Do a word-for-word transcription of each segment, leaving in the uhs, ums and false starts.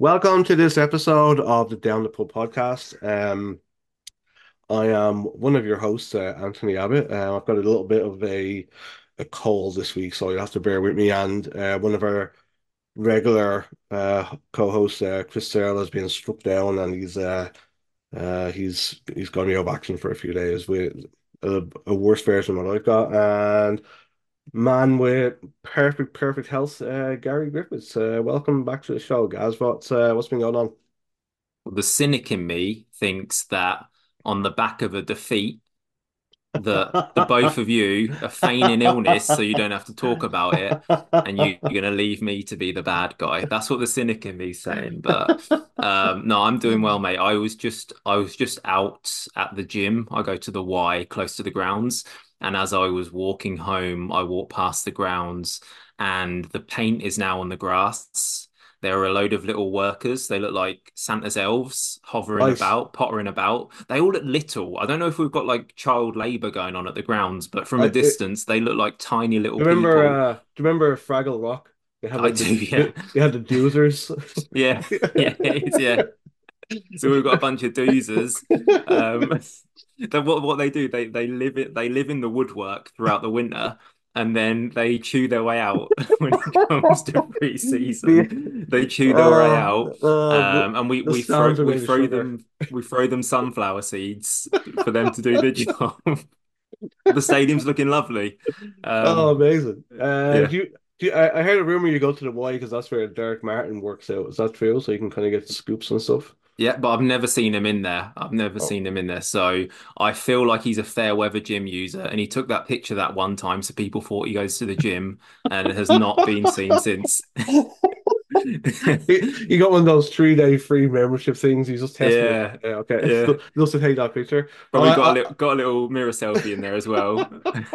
Welcome to this episode of the Down the Pub podcast. Um, I am one of your hosts, uh, Anthony Abbott. Uh, I've got a little bit of a a cold this week, so you have to bear with me. And uh, one of our regular uh, co-hosts, uh, Chris Searle, has been struck down, and he's uh, uh, he's he's going to be out of action for a few days with a, a worse version of what I've got. And man with perfect perfect health, uh, Gary Griffiths. Uh, welcome back to the show, guys. What's uh, what's been going on? The cynic in me thinks that on the back of a defeat, that the both of you are feigning illness so you don't have to talk about it, and you, you're going to leave me to be the bad guy. That's what the cynic in me's saying. But um, no, I'm doing well, mate. I was just I was just out at the gym. I go to the Y close to the grounds, and as I was walking home, I walked past the grounds, and the paint is now on the grass. There are a load of little workers. They look like Santa's elves hovering Right. about, pottering about. They all look little. I don't know if we've got like child labor going on at the grounds, but from I a it, distance, they look like tiny little do you remember people. uh do you remember Fraggle Rock? They had I like do, the yeah. they had the doozers. Yeah, yeah, it is, yeah. So we've got a bunch of doozers. Um, then what what they do, they they live it they live in the woodwork throughout the winter, and then they chew their way out when it comes to The pre-season. They chew their way uh, out, uh the, um, and we the we throw stands are we made of throw sugar. them we throw them sunflower seeds for them to do the job. The stadium's looking lovely. Oh, Um, amazing. Uh yeah. do you, do you, I, I heard a rumor you go to the Y because that's where Derek Martin works out. Is that true? So you can kind of get scoops and stuff. Yeah, but I've never seen him in there. I've never Oh. seen him in there. So I feel like he's a fair weather gym user. And he took that picture that one time, so people thought he goes to the gym and has not been seen since. He, he got one of those three day free membership things. He's just testing it. Yeah, Yeah, okay. yeah. Just to take that picture. Probably got a I, little got a little mirror selfie in there as well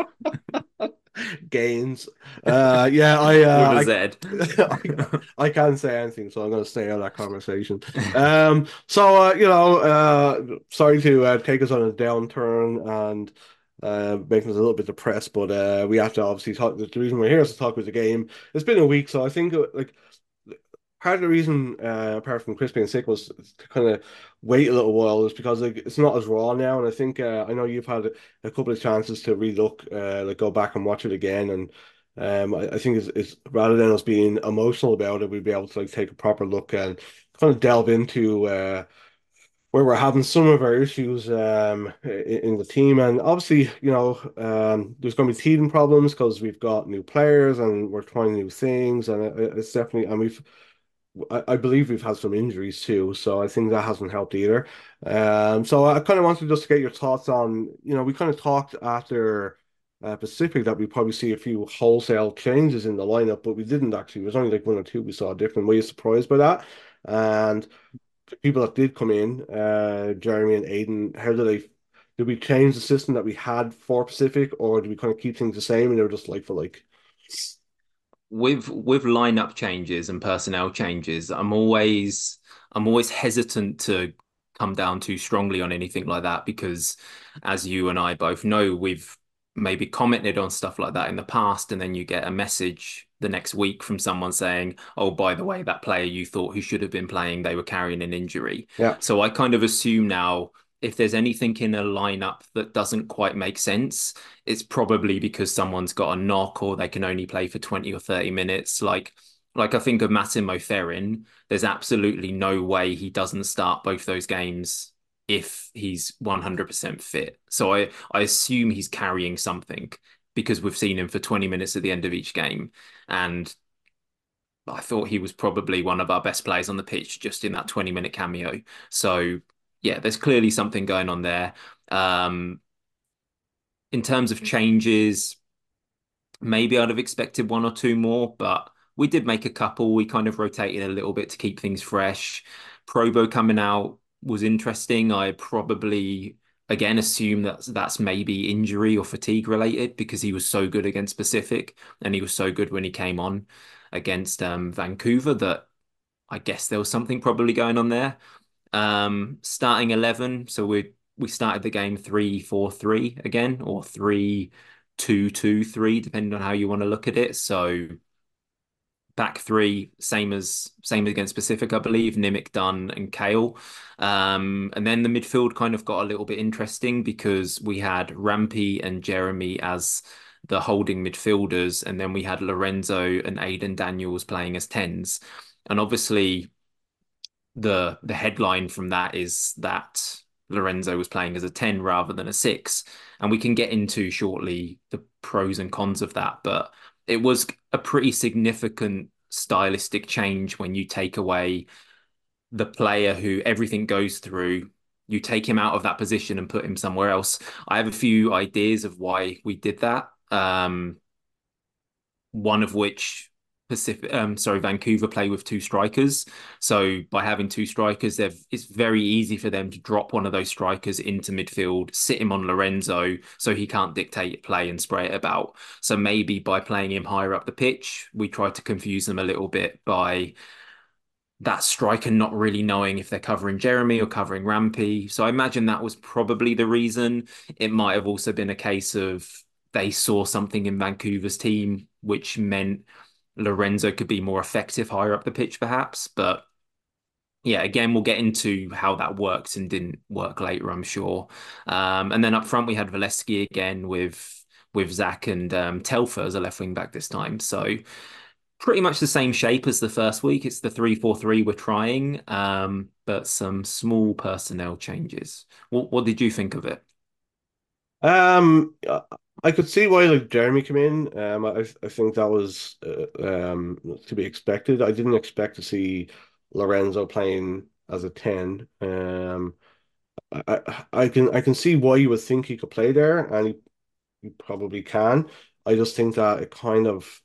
Gains. Uh, yeah, I, with a uh, Z. I, I can't say anything, so I'm going to stay out of that conversation. Um, so uh, you know, uh, sorry to uh, take us on a downturn and uh, making us a little bit depressed, but uh, we have to obviously talk. The reason we're here is to talk about the game. It's been a week, so I think uh, like part of the reason, uh, apart from Chris being sick, was to kind of wait a little while, is because like it's not as raw now, and I think uh, I know you've had a, a couple of chances to relook, uh, like go back and watch it again, and um, I, I think it's, it's rather than us being emotional about it, we'd be able to like take a proper look and kind of delve into uh, where we're having some of our issues um in, in the team, and obviously, you know, um, there's going to be teething problems because we've got new players and we're trying new things, and it, it's definitely, and we've I, I believe we've had some injuries too, so I think that hasn't helped either. Um, so I kind of wanted just to get your thoughts on, you know, we kind of talked after uh, Pacific that we probably see a few wholesale changes in the lineup, but we didn't actually. It was only like one or two we saw different. Were you surprised by that? And the people that did come in, uh, Jeremy and Aiden, how did they? Did we change the system that we had for Pacific, or did we kind of keep things the same and they were just like for like? with with lineup changes and personnel changes, I'm always I'm always hesitant to come down too strongly on anything like that because, as you and I both know, we've maybe commented on stuff like that in the past, and then you get a message the next week from someone saying, "Oh, by the way, that player you thought who should have been playing, they were carrying an injury." Yeah, So I kind of assume now if there's anything in a lineup that doesn't quite make sense, it's probably because someone's got a knock or they can only play for twenty or thirty minutes. Like like I think of Massimo Ferrin, there's absolutely no way he doesn't start both those games if he's one hundred percent fit. So I, I assume he's carrying something because we've seen him for twenty minutes at the end of each game. And I thought he was probably one of our best players on the pitch just in that twenty minute cameo. So yeah, there's clearly something going on there. Um, in terms of changes, maybe I'd have expected one or two more, but we did make a couple. We kind of rotated a little bit to keep things fresh. Probo coming out was interesting. I probably again assume that that's maybe injury or fatigue related because he was so good against Pacific and he was so good when he came on against um, Vancouver that I guess there was something probably going on there. Um, starting eleven, so we we started the game three four three again, or three two two three, depending on how you want to look at it. So back three, same as same against Pacific, I believe, Nimick, Dunn, and Kale. Um, and then the midfield kind of got a little bit interesting because we had Rampy and Jeremy as the holding midfielders, and then we had Lorenzo and Aidan Daniels playing as tens. And obviously, the the headline from that is that Lorenzo was playing as a ten rather than a six. And we can get into shortly the pros and cons of that, but it was a pretty significant stylistic change when you take away the player who everything goes through. You take him out of that position and put him somewhere else. I have a few ideas of why we did that. Um, one of which Pacific, um, sorry, Vancouver play with two strikers. So by having two strikers, they've it's very easy for them to drop one of those strikers into midfield, sit him on Lorenzo, so he can't dictate play and spray it about. So maybe by playing him higher up the pitch, we try to confuse them a little bit by that striker not really knowing if they're covering Jeremy or covering Rampy. So I imagine that was probably the reason. It might have also been a case of they saw something in Vancouver's team, which meant Lorenzo could be more effective higher up the pitch, perhaps. But yeah, again, we'll get into how that worked and didn't work later, I'm sure. Um, and then up front, we had Valesky again with with Zach and um, Telfer as a left wing back this time. So pretty much the same shape as the first week. It's the three four three we're trying, um, but some small personnel changes. What what did you think of it? Um, I I could see why like Jeremy came in. Um, I I think that was uh, um to be expected. I didn't expect to see Lorenzo playing as a ten. Um, I I I can I can see why you would think he could play there, and he, he probably can. I just think that it kind of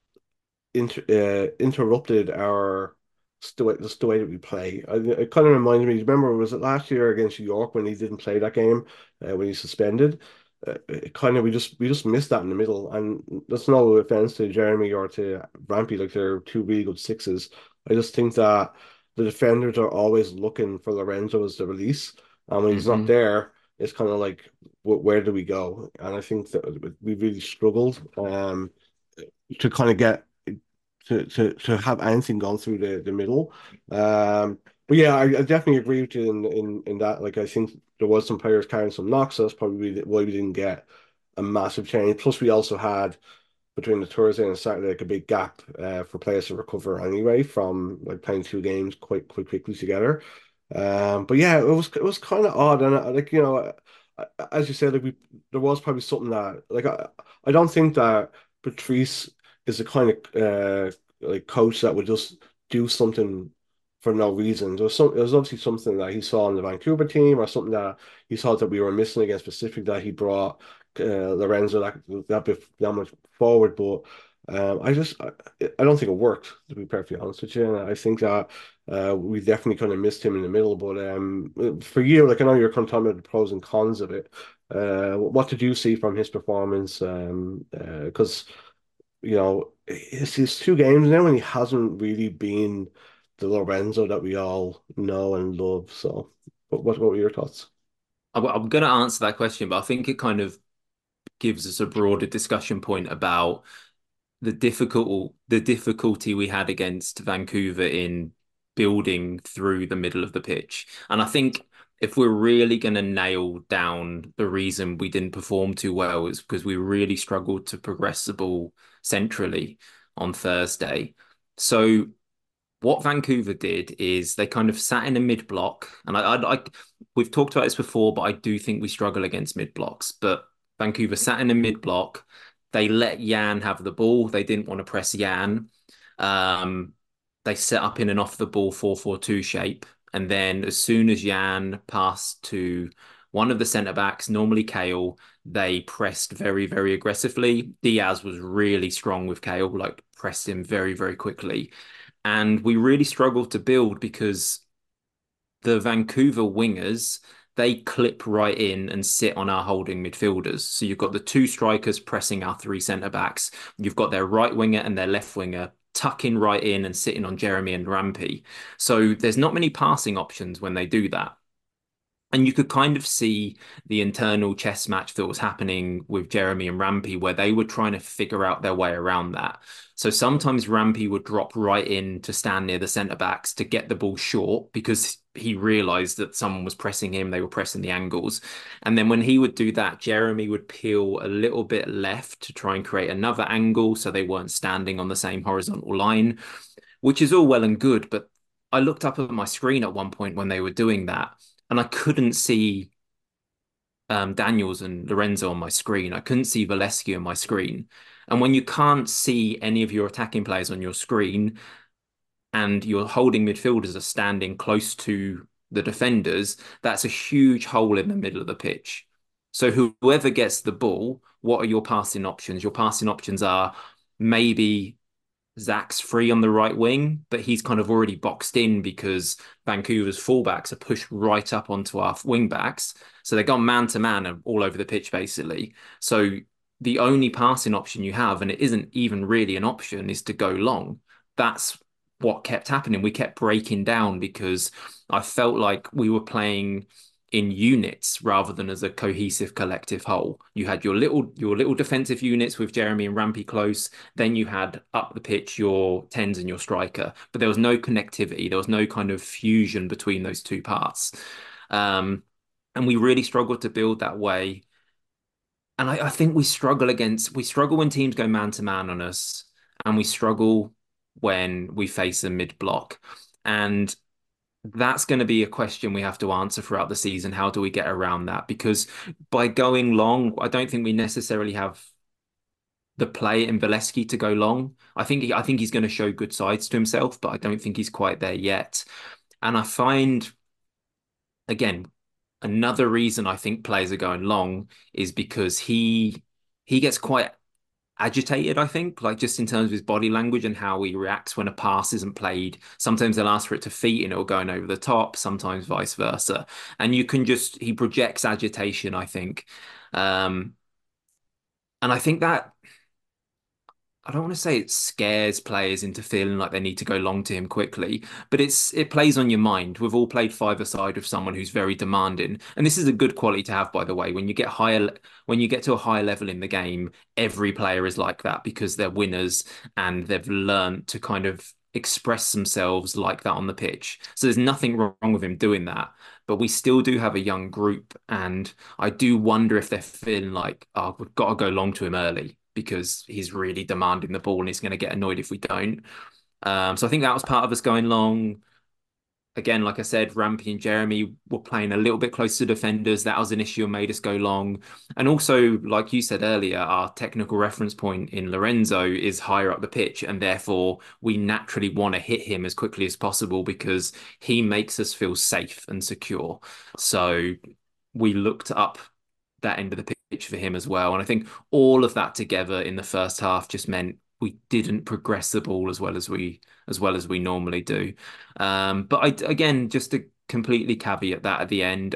inter uh, interrupted our the way, just the way that we play. I, it kind of reminded me. Remember, was it last year against York when he didn't play that game uh, when he suspended? Uh, it kind of we just we just missed that in the middle, and that's no offense to Jeremy or to Rampy. Like they're two really good sixes. I just think that the defenders are always looking for Lorenzo as the release, and when he's not Hmm. there, it's kind of like wh- where do we go? And I think that we really struggled um to kind of get to to to have anything gone through the the middle. Um, but yeah, I, I definitely agree with you in in in that. Like, I think there was some players carrying some knocks. So that's probably why we didn't get a massive change. Plus, we also had between the Thursday and Saturday like a big gap uh, for players to recover anyway from like playing two games quite quite quickly together. Um, but yeah, it was it was kind of odd, and uh, like you know, uh, as you said, like we there was probably something that like I I don't think that Patrice is the kind of uh like coach that would just do something for no reason. There was some there was obviously something that he saw in the Vancouver team or something that he thought that we were missing against Pacific that he brought uh, Lorenzo that that bit that much forward, but um, I just I, I don't think it worked to be perfectly honest with you. And I think that uh, we definitely kind of missed him in the middle. But um, for you, like I know you're kind of talking about the pros and cons of it. Uh, what did you see from his performance? Um, because you know it's his two games now, and he hasn't really been the Lorenzo that we all know and love. So, what what, what were your thoughts? I- I'm going to answer that question, but I think it kind of gives us a broader discussion point about the difficult the difficulty we had against Vancouver in building through the middle of the pitch. And I think if we're really going to nail down the reason we didn't perform too well is because we really struggled to progress the ball centrally on Thursday. So what Vancouver did is they kind of sat in a mid block, and I, I, I we've talked about this before, but I do think we struggle against mid blocks. But Vancouver sat in a mid block. They let Jan have the ball. They didn't want to press Jan. Um, they set up in an off the ball four four two shape, and then as soon as Jan passed to one of the centre backs, normally Kale, they pressed very, very aggressively. Diaz was really strong with Kale, like pressed him very, very quickly. And we really struggled to build because the Vancouver wingers, they clip right in and sit on our holding midfielders. So you've got the two strikers pressing our three centre backs. You've got their right winger and their left winger tucking right in and sitting on Jeremy and Rampy. So there's not many passing options when they do that. And you could kind of see the internal chess match that was happening with Jeremy and Rampy, where they were trying to figure out their way around that. So sometimes Rampy would drop right in to stand near the centre backs to get the ball short because he realised that someone was pressing him, they were pressing the angles. And then when he would do that, Jeremy would peel a little bit left to try and create another angle so they weren't standing on the same horizontal line, which is all well and good. But I looked up at my screen at one point when they were doing that, and I couldn't see um, Daniels and Lorenzo on my screen. I couldn't see Valescu on my screen. And when you can't see any of your attacking players on your screen and your holding midfielders are standing close to the defenders, that's a huge hole in the middle of the pitch. So whoever gets the ball, what are your passing options? Your passing options are maybe Zach's free on the right wing, but he's kind of already boxed in because Vancouver's fullbacks are pushed right up onto our wing backs. So they've gone man to man all over the pitch, basically. So the only passing option you have, and it isn't even really an option, is to go long. That's what kept happening. We kept breaking down because I felt like we were playing in units rather than as a cohesive collective whole. You had your little your little defensive units with Jeremy and Rampy close. Then you had up the pitch your tens and your striker, but there was no connectivity. There was no kind of fusion between those two parts. Um, and we really struggled to build that way. And I, I think we struggle against we struggle when teams go man to man on us, and we struggle when we face a mid block. And that's going to be a question we have to answer throughout the season. How do we get around that? Because by going long, I don't think we necessarily have the play in Valesky to go long. I think he, I think he's going to show good sides to himself, but I don't think he's quite there yet. And I find, again, another reason I think players are going long is because he he gets quite agitated, I think, like just in terms of his body language and how he reacts when a pass isn't played. Sometimes they'll ask for it to feet and it'll go over the top, sometimes vice versa. And you can just, he projects agitation, I think. Um, and I think that I don't want to say it scares players into feeling like they need to go long to him quickly, but it's it plays on your mind. We've all played five-a-side with someone who's very demanding, and this is a good quality to have, by the way. When you get higher, when you get to a higher level in the game, every player is like that because they're winners and they've learned to kind of express themselves like that on the pitch. So there's nothing wrong with him doing that, but we still do have a young group, and I do wonder if they're feeling like, oh, we've got to go long to him early because he's really demanding the ball and he's going to get annoyed if we don't. Um, so I think that was part of us going long. Again, like I said, Rampy and Jeremy were playing a little bit close to defenders. That was an issue and made us go long. And also, like you said earlier, our technical reference point in Lorenzo is higher up the pitch, and therefore we naturally want to hit him as quickly as possible because he makes us feel safe and secure. So we looked up that end of the pitch for him as well. And I think all of that together in the first half just meant we didn't progress the ball as well as we as well as we normally do. Um, but I again, just to completely caveat that at the end,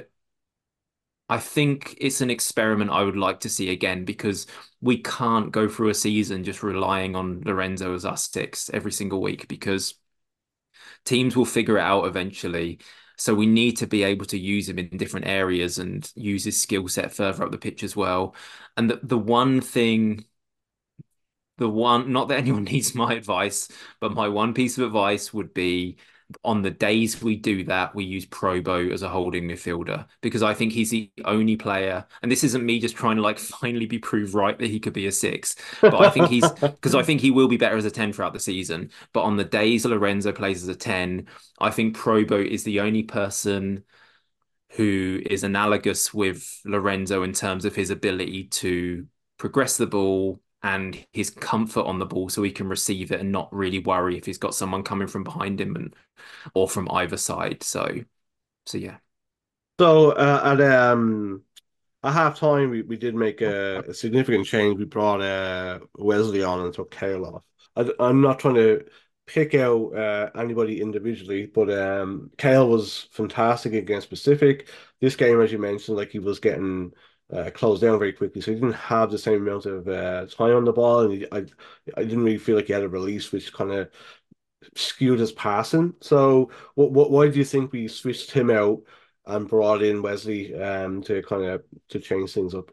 I think it's an experiment I would like to see again because we can't go through a season just relying on Lorenzo as our six every single week because teams will figure it out eventually. So we need to be able to use him in different areas and use his skill set further up the pitch as well. And the, the one thing, the one, not that anyone needs my advice, but my one piece of advice would be on the days we do that, we use Probo as a holding midfielder because I think he's the only player, and this isn't me just trying to like finally be proved right that he could be a six, but I think he's because I think he will be better as a ten throughout the season. But on the days Lorenzo plays as a ten, I think Probo is the only person who is analogous with Lorenzo in terms of his ability to progress the ball and his comfort on the ball so he can receive it and not really worry if he's got someone coming from behind him and or from either side. So so yeah. So uh, at um at half time we, we did make a, a significant change. We brought uh, Wesley on and took Kale off. I, I'm not trying to pick out uh, anybody individually, but um, Kale was fantastic against Pacific. This game, as you mentioned, like he was getting uh, closed down very quickly, so he didn't have the same amount of uh, time on the ball, and he, I I didn't really feel like he had a release, which kind of skewed his passing. So, what what why do you think we switched him out? and brought in Wesley um to kind of to change things up.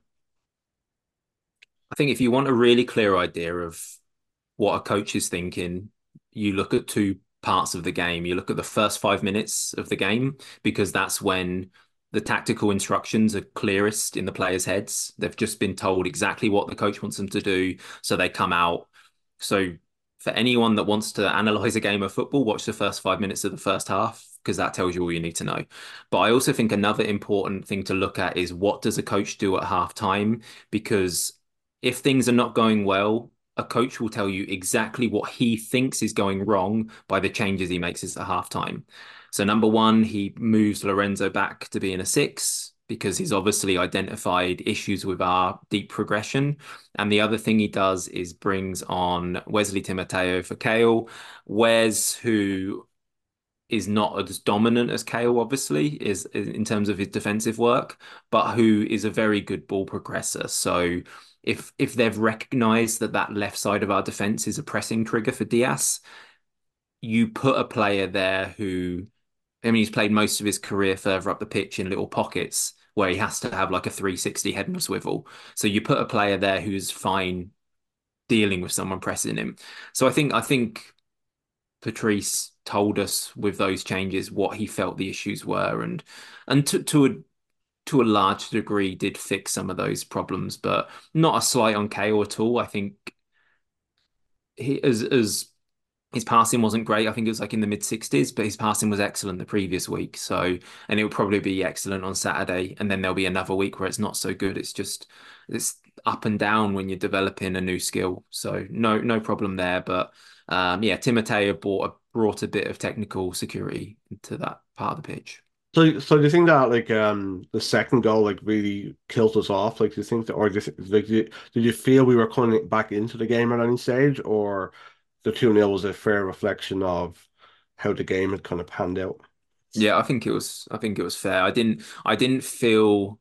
I think if you want a really clear idea of what a coach is thinking, you look at two parts of the game. You look at the first five minutes of the game because that's when the tactical instructions are clearest in the players' heads. They've just been told exactly what the coach wants them to do, so they come out. So for anyone that wants to analyze a game of football, watch the first five minutes of the first half because that tells you all you need to know. But I also think another important thing to look at is what does a coach do at half time? Because if things are not going well, a coach will tell you exactly what he thinks is going wrong by the changes he makes at halftime. So number one, he moves Lorenzo back to being a six because he's obviously identified issues with our deep progression. And the other thing he does is brings on Wesley Timoteo for Kale. Wes, who is not as dominant as Kale, obviously, is, is in terms of his defensive work, but who is a very good ball progressor. So if if they've recognized that that left side of our defense is a pressing trigger for Diaz, you put a player there who, I mean, he's played most of his career further up the pitch in little pockets where he has to have like a three sixty head and a swivel. So you put a player there who's fine dealing with someone pressing him. So I think I think Patrice told us with those changes what he felt the issues were, and and to to a to a large degree did fix some of those problems, but not a slight on K O at all. I think he as as his passing wasn't great. I think it was like in the mid sixties, but his passing was excellent the previous week. So, and it will probably be excellent on Saturday, and then there'll be another week where it's not so good. It's just it's up and down when you're developing a new skill. So no no problem there. But um, yeah, Timoteo brought a, brought a bit of technical security into that part of the pitch. So, so do you think that like um the second goal like really killed us off? Like, do you think that, or do you, th- like, did you, did you feel we were coming back into the game at any stage, or the two nil was a fair reflection of how the game had kind of panned out? Yeah, I think it was I think it was fair. I didn't I didn't feel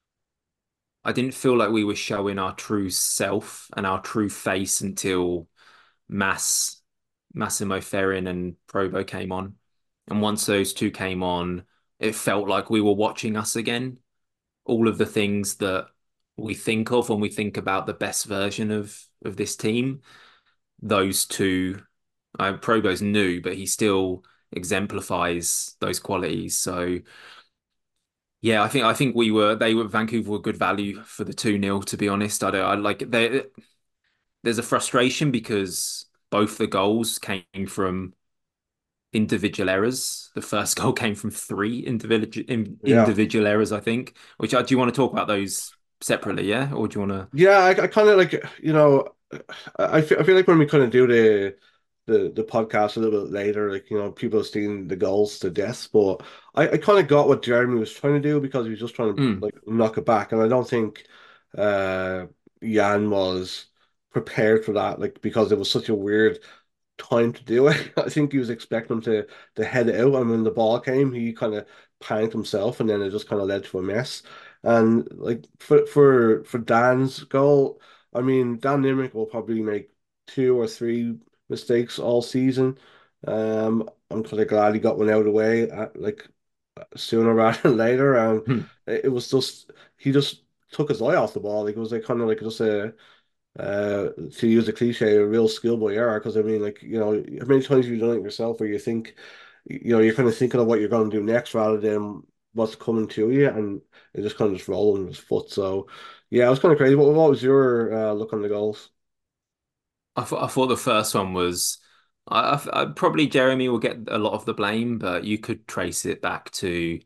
I didn't feel like we were showing our true self and our true face until Mass, Massimo Ferrin and Provo came on. And once those two came on, it felt like we were watching us again. All of the things that we think of when we think about the best version of of this team, those two, uh, Provo's new, but he still exemplifies those qualities. So yeah, I think I think we were they were Vancouver were good value for the two nil, to be honest. I don't I like they there's a frustration because both the goals came from individual errors. The first goal came from three individual Yeah. individual errors, I think. Which uh, do you want to talk about those separately, yeah? Or do you want to? Yeah, I, I kind of like, you know, I feel, I feel like when we kind of do the the the podcast a little bit later, like, you know, people have seen the goals to death, but I, I kind of got what Jeremy was trying to do because he was just trying to Mm. like knock it back, and I don't think uh Jan was prepared for that, like because it was such a weird time to do it. I think he was expecting him to to head it out, and when the ball came, he kind of panicked himself, and then it just kind of led to a mess. And like for for for Dan's goal, I mean, Dan Nimrick will probably make two or three mistakes all season. Um, I'm kind of glad he got one out of the way, at, like sooner rather than later. And it, it was just he just took his eye off the ball. Like it was like kind of like just a uh, to use a cliche, a real schoolboy error. Because I mean, like you know, how many times have you done it yourself where you think, you know, you're kind of thinking of what you're going to do next rather than what's coming to you, and it just kind of just rolled on his foot. So, yeah, it was kind of crazy. What, what was your uh, look on the goals? I thought I thought the first one was I, I, I probably Jeremy will get a lot of the blame, but you could trace it back to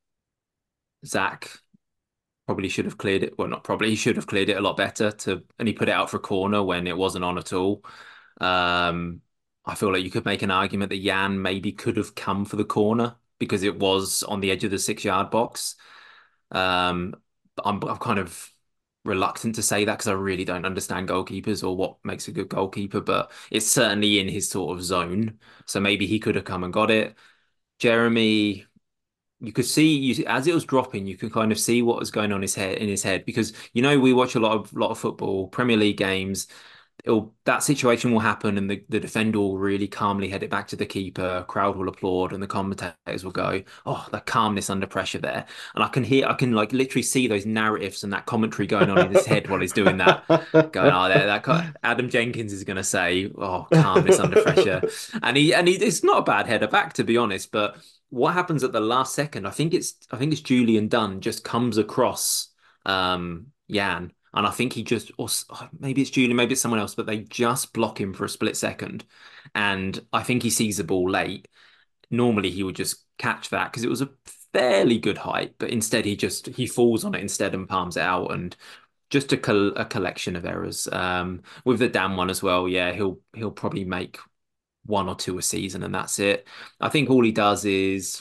Zach. Probably should have cleared it. Well, not probably. He should have cleared it a lot better to, and he put it out for a corner when it wasn't on at all. Um, I feel like you could make an argument that Jan maybe could have come for the corner because it was on the edge of the six yard box. Um, but I'm, I'm kind of reluctant to say that because I really don't understand goalkeepers or what makes a good goalkeeper, but it's certainly in his sort of zone. So maybe he could have come and got it. Jeremy, you could see you as it was dropping, you could kind of see what was going on his head in his head because you know we watch a lot of lot of football, Premier League games. it'll that situation will happen and the, the defender will really calmly head it back to the keeper, crowd will applaud and the commentators will go, oh, the calmness under pressure there. And I can hear I can like literally see those narratives and that commentary going on in his head while he's doing that. Going, oh, that, that Adam Jenkins is going to say, oh, calmness under pressure, and he and he it's not a bad header back to be honest, but what happens at the last second? I think it's I think it's Julian Dunn just comes across um Jan, and I think he just or maybe it's Julian, maybe it's someone else, but they just block him for a split second, and I think he sees the ball late. Normally he would just catch that because it was a fairly good height, but instead he just he falls on it instead and palms it out, and just a, col a collection of errors. Um, with the Dan one as well, yeah, he'll he'll probably make one or two a season, and that's it. I think all he does is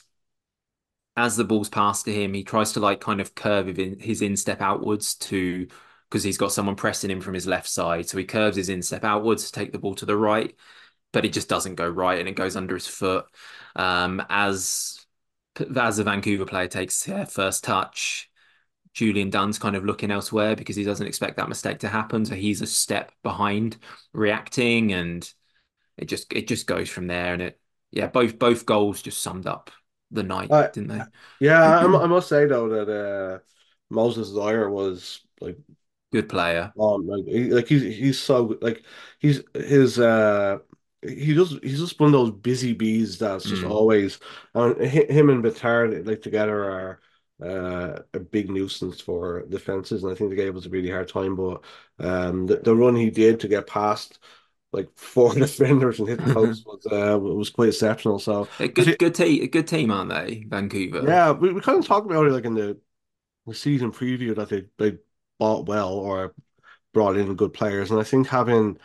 as the ball's passed to him, he tries to like kind of curve his instep outwards to because he's got someone pressing him from his left side. So he curves his instep outwards to take the ball to the right, but it just doesn't go right and it goes under his foot. Um, as as the Vancouver player takes their first touch, Julian Dunn's kind of looking elsewhere because he doesn't expect that mistake to happen. So he's a step behind reacting and it just it just goes from there. And it yeah, both both goals just summed up the night, Uh, didn't yeah, I, they? I must say though that uh, Moses Dyer was like Good player. Um, like he, like he's he's so like he's his uh he just he's just one of those busy bees that's just Mm. always and hi- him and Bitar like together are uh a big nuisance for defenses and I think they gave us a really hard time but um the, the run he did to get past like four defenders and hit the post was uh was quite exceptional so A I think good good team, a good team, aren't they, Vancouver? yeah we, we kind of talked about it like in the, the season preview that they they bought well or brought in good players and I think having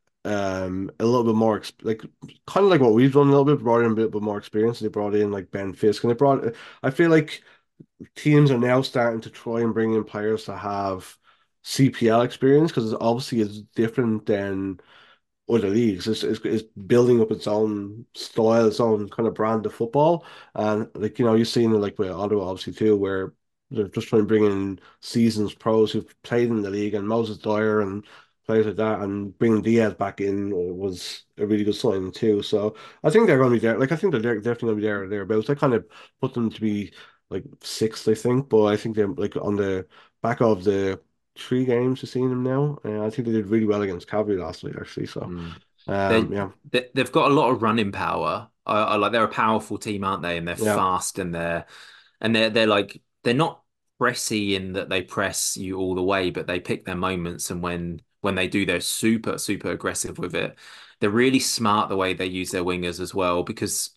um a little bit more exp like kind of like what we've done a little bit brought in a bit, bit more experience they brought in like Ben Fisk and they brought I feel like teams are now starting to try and bring in players to have C P L experience because it's obviously it's different than other leagues. It's, it's, it's building up its own style, its own kind of brand of football. And like, you know, you've seen it like with Ottawa obviously too, where they're just trying to bring in seasons pros who've played in the league and Moses Dyer and players like that and bringing Diaz back in was a really good sign too. So I think they're going to be there. Like I think they're definitely going to be there or thereabouts. I kind of put them to be like sixth, I think, but I think they're like on the back of the three games to seeing them now. Uh, I think they did really well against Calgary last week, actually. So, Mm. um, They, yeah, they they've got a lot of running power. I, I like they're a powerful team, aren't they? And they're yeah, fast and they're and they're they're like they're not pressy in that they press you all the way, but they pick their moments and when when they do, they're super super aggressive with it. They're really smart the way they use their wingers as well because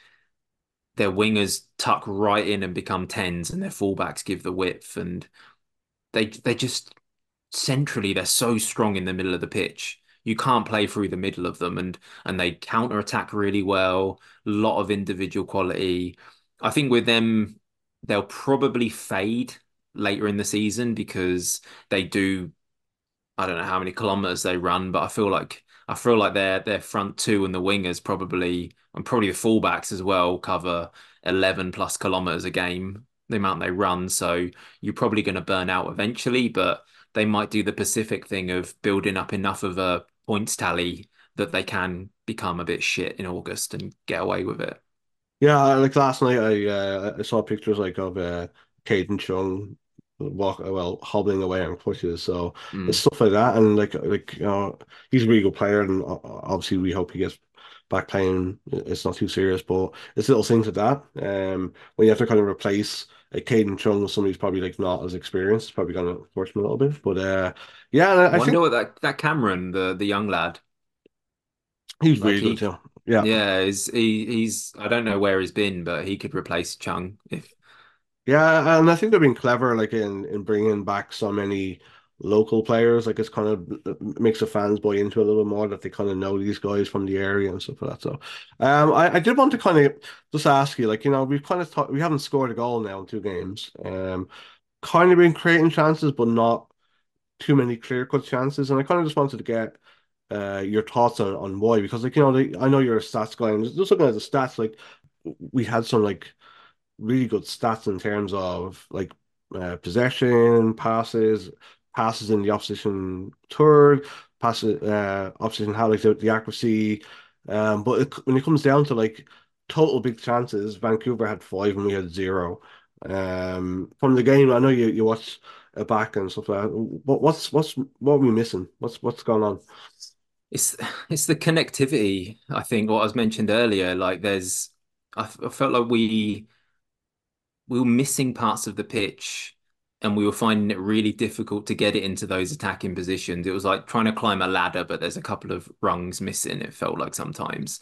their wingers tuck right in and become tens, and their fullbacks give the width, and they they just centrally they're so strong in the middle of the pitch. You can't play through the middle of them and and they counter attack really well. A lot of individual quality. I think with them they'll probably fade later in the season because they do I don't know how many kilometers they run, but I feel like I feel like their their front two and the wingers probably and probably the fullbacks as well cover eleven plus kilometers a game, the amount they run. So you're probably going to burn out eventually, but they might do the Pacific thing of building up enough of a points tally that they can become a bit shit in August and get away with it. yeah. Like last night, I uh, I saw pictures like of uh, Caden Chung walk well hobbling away on crutches. So it's Mm. stuff like that, and like like you know, he's a really good player, and o- obviously we hope he gets back playing. It's not too serious, but it's little things like that. Um, when you have to kind of replace a Caden Chung with somebody who's probably like not as experienced, it's probably gonna force him a little bit. But uh, yeah, and I think Wonder what that that Cameron, the the young lad, he's like really good he too. Yeah. yeah, is he he's I don't know where he's been, but he could replace Chung if Yeah, and I think they've been clever, like in in bringing back so many local players. Like it's kind of makes the fans buy into it a little more that they kind of know these guys from the area and stuff like that. So, um, I, I did want to kind of just ask you, like you know, we've kind of thought we haven't scored a goal now in two games. Um, kind of been creating chances, but not too many clear cut chances. And I kind of just wanted to get uh your thoughts on on why, because like you know, the, I know you're a stats guy, and just looking at the stats, like we had some like really good stats in terms of like uh, possession, passes, passes in the opposition third. pass it, uh, opposition had like the, the accuracy. Um, but it, when it comes down to like total big chances, Vancouver had five and we had zero. Um, from the game, I know you you watch it back and stuff like that. What what's what's what are we missing? What's what's going on? It's it's the connectivity, I think, what I was mentioned earlier. Like there's I, f- I felt like we we were missing parts of the pitch and we were finding it really difficult to get it into those attacking positions. It was like trying to climb a ladder, but there's a couple of rungs missing, it felt like sometimes.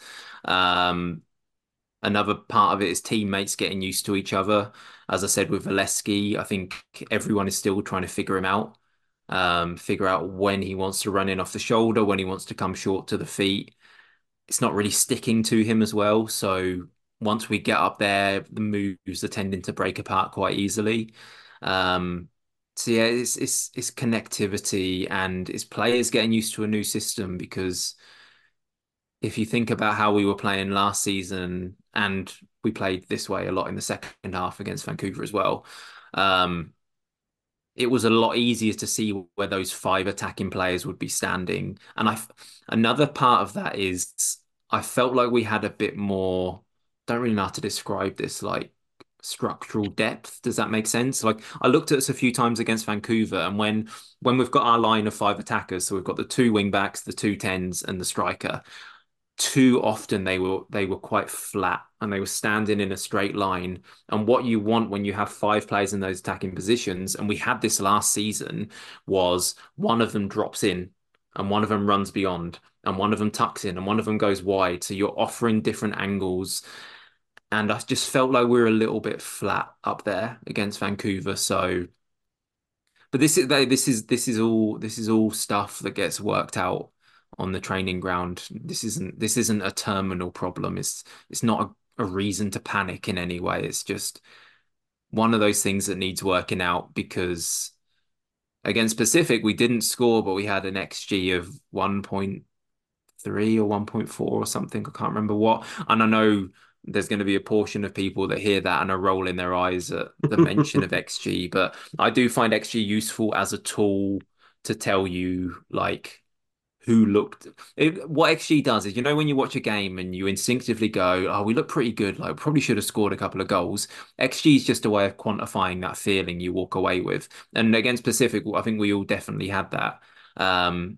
Um, Another part of it is teammates getting used to each other. As I said with Valesky, I think everyone is still trying to figure him out, um, figure out when he wants to run in off the shoulder, when he wants to come short to the feet. It's not really sticking to him as well. So once we get up there, the moves are tending to break apart quite easily. Um, so yeah, it's it's it's connectivity and it's players getting used to a new system because if you think about how we were playing last season, and we played this way a lot in the second half against Vancouver as well, um, it was a lot easier to see where those five attacking players would be standing. And I, another part of that is I felt like we had a bit more, don't really know how to describe this, like structural depth. Does that make sense? Like I looked at us a few times against Vancouver, and when when we've got our line of five attackers, so we've got the two wing backs, the two tens, and the striker, too often they were they were quite flat and they were standing in a straight line. And what you want when you have five players in those attacking positions, and we had this last season, was one of them drops in and one of them runs beyond and one of them tucks in and one of them goes wide. So you're offering different angles. And I just felt like we were a little bit flat up there against Vancouver. So but this is this is this is all this is all stuff that gets worked out on the training ground. This isn't this isn't a terminal problem. It's it's not a, a reason to panic in any way. It's just one of those things that needs working out because against Pacific we didn't score, but we had an X G of one point three or one point four or something. I can't remember what. And I know there's going to be a portion of people that hear that and are rolling their eyes at the mention of X G, but I do find X G useful as a tool to tell you like who looked it, what X G does is, you know, when you watch a game and you instinctively go, oh, we look pretty good, like probably should have scored a couple of goals. X G is just a way of quantifying that feeling you walk away with. And against Pacific, I think we all definitely had that. Um,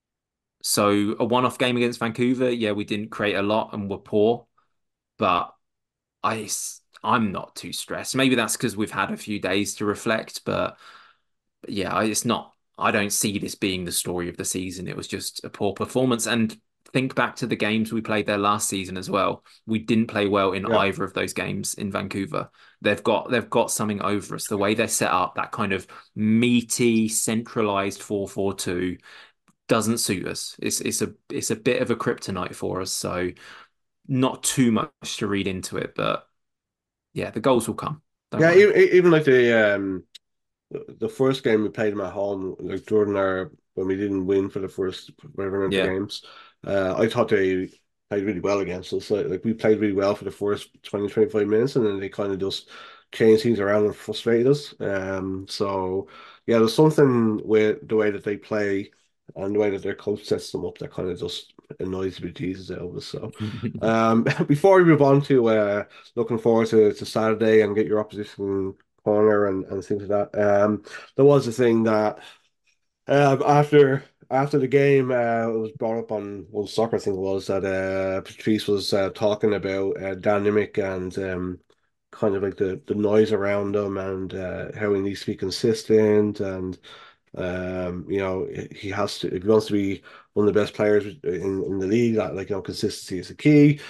so a one-off game against Vancouver, yeah, we didn't create a lot and were poor, but I I'm not too stressed. Maybe that's because we've had a few days to reflect, but yeah, I- it's not. I don't see this being the story of the season. It was just a poor performance. And think back to the games we played there last season as well. We didn't play well in Yeah. either of those games in Vancouver. They've got they've got something over us. The way they're set up, that kind of meaty, centralized four four two doesn't suit us. It's it's a it's a bit of a kryptonite for us. So not too much to read into it, but yeah, the goals will come. Don't Yeah, worry. even, even like the um the first game we played them at home, like Jordan our when we didn't win for the first whatever number of Yeah. games, uh, I thought they played really well against us. Like, like we played really well for the first twenty twenty five minutes, and then they kind of just changed things around and frustrated us. Um, so yeah, there's something with the way that they play and the way that their coach sets them up that kind of just annoys me Jesus out of us. So um, before we move on to uh, looking forward to, to Saturday and get your opposition corner and, and things like that. Um, there was a thing that uh, after after the game, uh, it was brought up on one soccer thing was that uh, Patrice was uh, talking about uh, dynamic and um, kind of like the, the noise around him and uh, how he needs to be consistent and um, you know, he has to if he wants to be one of the best players in, in the league, that like you know, consistency is the key.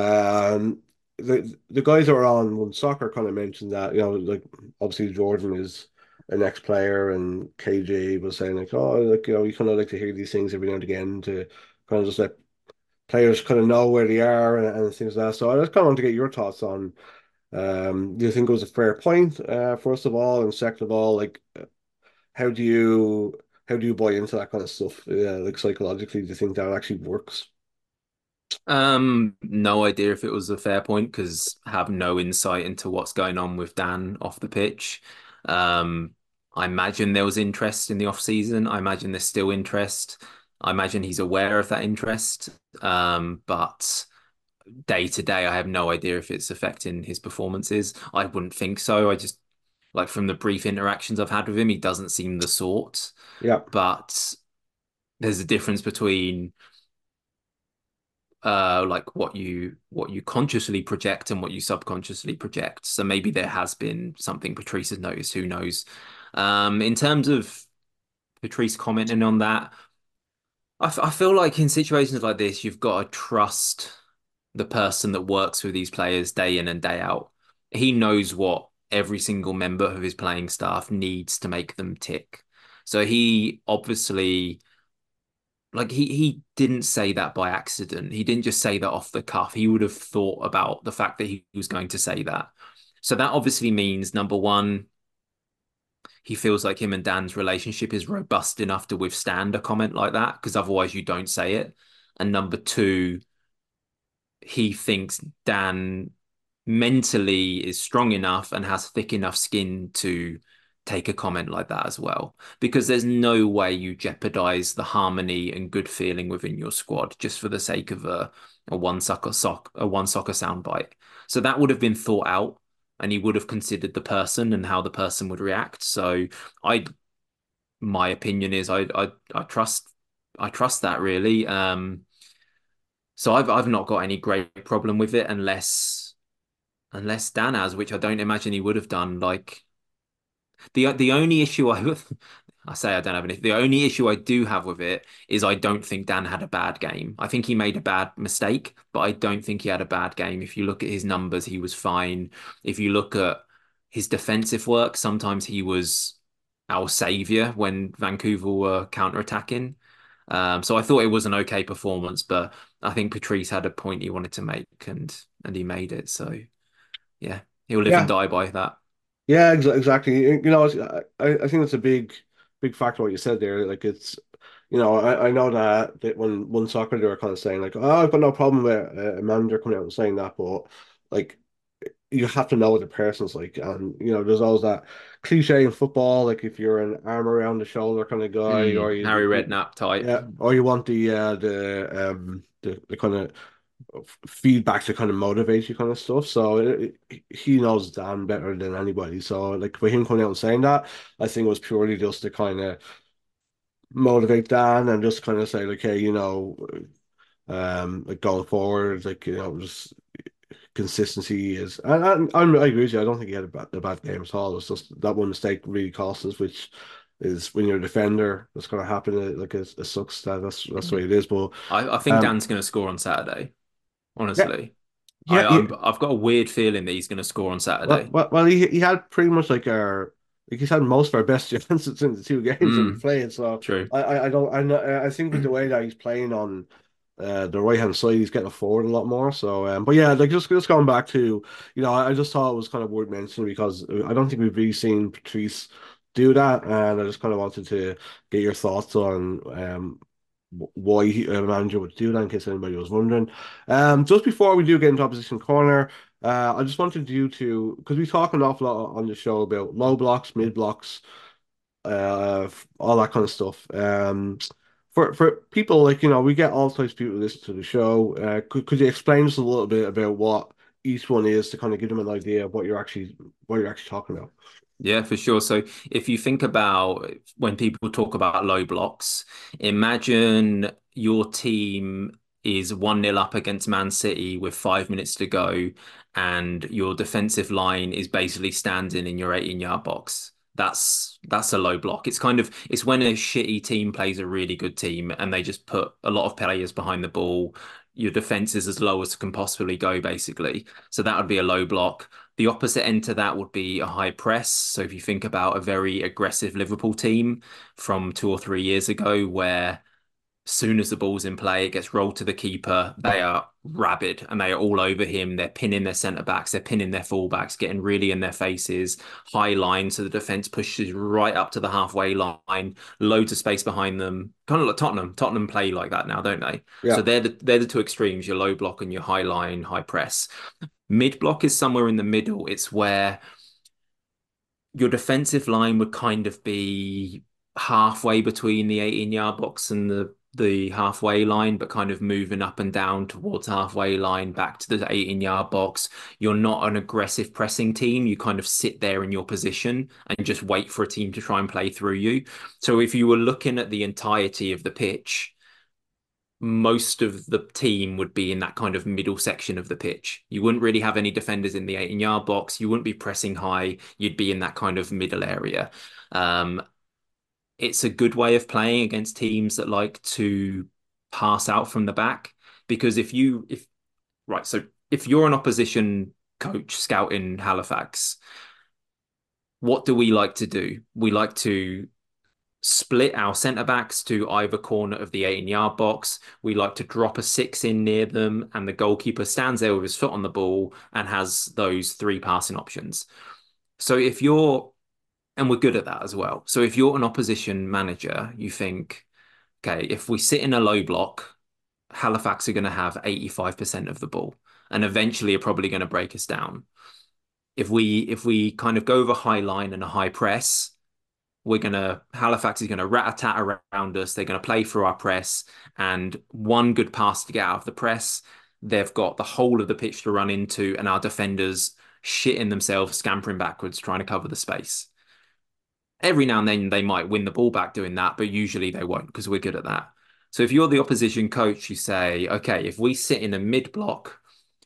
Um, the the guys that were on One Soccer kind of mentioned that, you know, like obviously Jordan is an ex-player and K J was saying like, oh, like you know, you kind of like to hear these things every now and again to kind of just let players kind of know where they are and, and things like that. So I just kind of want to get your thoughts on um, do you think it was a fair point, uh, first of all, and second of all, like how do you how do you buy into that kind of stuff? Yeah, like psychologically, do you think that actually works? Um, no idea if it was a fair point because I have no insight into what's going on with Dan off the pitch. Um, I imagine there was interest in the off season. I imagine there's still interest. I imagine he's aware of that interest. Um, but day to day, I have no idea if it's affecting his performances. I wouldn't think so. I just like from the brief interactions I've had with him, he doesn't seem the sort. Yeah, But there's a difference between uh like what you what you consciously project and what you subconsciously project. So maybe there has been something Patrice has noticed, who knows. Um, in terms of Patrice commenting on that, I, f- I feel like in situations like this, you've got to trust the person that works with these players day in and day out. He knows what every single member of his playing staff needs to make them tick. So he obviously, like he he didn't say that by accident. He didn't just say that off the cuff. He would have thought about the fact that he was going to say that. So that obviously means number one, he feels like him and Dan's relationship is robust enough to withstand a comment like that, because otherwise you don't say it. And number two, he thinks Dan mentally is strong enough and has thick enough skin to take a comment like that as well. Because there's no way you jeopardize the harmony and good feeling within your squad just for the sake of a, a one soccer sock a one soccer soundbite. So that would have been thought out, and he would have considered the person and how the person would react. So I my opinion is I I I trust I trust that really. Um so I've I've not got any great problem with it unless unless Dan has, which I don't imagine he would have done. Like the the only issue I I say I don't have any. The only issue I do have with it is I don't think Dan had a bad game. I think he made a bad mistake, but I don't think he had a bad game. If you look at his numbers, he was fine. If you look at his defensive work, sometimes he was our savior when Vancouver were counter-attacking. Um, so I thought it was an okay performance, but I think Patrice had a point he wanted to make, and and he made it. So yeah, he'll live and yeah, die by that. yeah, ex exactly. You know, it's- I I think it's a big big factor what you said there. Like it's, you know, I, I know that, that when one soccer they were kind of saying like, oh, I've got no problem with uh, a manager coming out and saying that, but like you have to know what the person's like, and you know, there's always that cliche in football, like if you're an arm around the shoulder kind of guy, or Mm, you, Harry you Redknapp type. yeah, or you want the uh the um the, the kind of feedback to kind of motivate you kind of stuff. So it, it- he knows Dan better than anybody. So like for him coming out and saying that, I think it was purely just to kind of motivate Dan and just kind of say like, hey, you know, um, like going forward, like you know, just consistency is. And, and I'm, I agree with you. I don't think he had a bad, a bad game at all. It's just that one mistake really cost us, which is when you're a defender, that's going to happen. It, like it, it sucks that that's that's the way it is. But I, I think um, Dan's going to score on Saturday. yeah, Honestly, I, yeah, yeah. I'm I've got a weird feeling that he's going to score on Well, Saturday. well, well, he he had pretty much like our like he's had most of our best chances in the two games that we Mm, played. So true. I I, I don't I know, I think with the way that he's playing on uh, the right hand side, he's getting forward a lot more. So um, but yeah, like just just going back to you know, I, I just thought it was kind of worth mentioning because I don't think we've really seen Patrice do that, and I just kind of wanted to get your thoughts on um why he, a manager would do that in case anybody was wondering. Um, just before we do get into opposition corner. Uh, I just wanted you to, because we talk an awful lot on the show about low blocks, mid blocks, uh, all that kind of stuff. Um, for for people like you know, we get all types of people to listen to the show. Uh, could could you explain just a little bit about what each one is to kind of give them an idea of what you're actually what you're actually talking about? Yeah, for sure. So if you think about when people talk about low blocks, imagine your team is one nil up against Man City with five minutes to go, and your defensive line is basically standing in your eighteen yard box. That's that's a low block. It's kind of it's when a shitty team plays a really good team and they just put a lot of players behind the ball. Your defense is as low as it can possibly go, basically. So that would be a low block. The opposite end to that would be a high press. So if you think about a very aggressive Liverpool team from two or three years ago, where soon as the ball's in play, it gets rolled to the keeper. They are rabid and they are all over him. They're pinning their centre backs, they're pinning their fullbacks, getting really in their faces. High line, so the defence pushes right up to the halfway line, loads of space behind them. Kind of like Tottenham. Tottenham play like that now, don't they? So Yeah, they're the they're the two extremes: your low block and your high line, high press. Mid block is somewhere in the middle. It's where your defensive line would kind of be halfway between the eighteen yard box and the the halfway line, but kind of moving up and down towards halfway line, back to the eighteen yard box. You're not an aggressive pressing team. You kind of sit there in your position and just wait for a team to try and play through you. So if you were looking at the entirety of the pitch, most of the team would be in that kind of middle section of the pitch. You wouldn't really have any defenders in the eighteen yard box. You wouldn't be pressing high. You'd be in that kind of middle area. Um, it's a good way of playing against teams that like to pass out from the back. Because if you, if, right, so if you're an opposition coach scouting Halifax, what do we like to do? We like to split our centre backs to either corner of the eighteen yard box. We like to drop a six in near them, and the goalkeeper stands there with his foot on the ball and has those three passing options. So if you're, and we're good at that as well. So if you're an opposition manager, you think, okay, if we sit in a low block, Halifax are going to have eighty-five percent of the ball and eventually are probably going to break us down. If we if we kind of go with a high line and a high press, we're gonna Halifax is gonna rat-a-tat around us. They're gonna play through our press, and one good pass to get out of the press, they've got the whole of the pitch to run into, and our defenders shitting themselves, scampering backwards, trying to cover the space. Every now and then they might win the ball back doing that, but usually they won't because we're good at that. So if you're the opposition coach, you say, okay, if we sit in a mid block,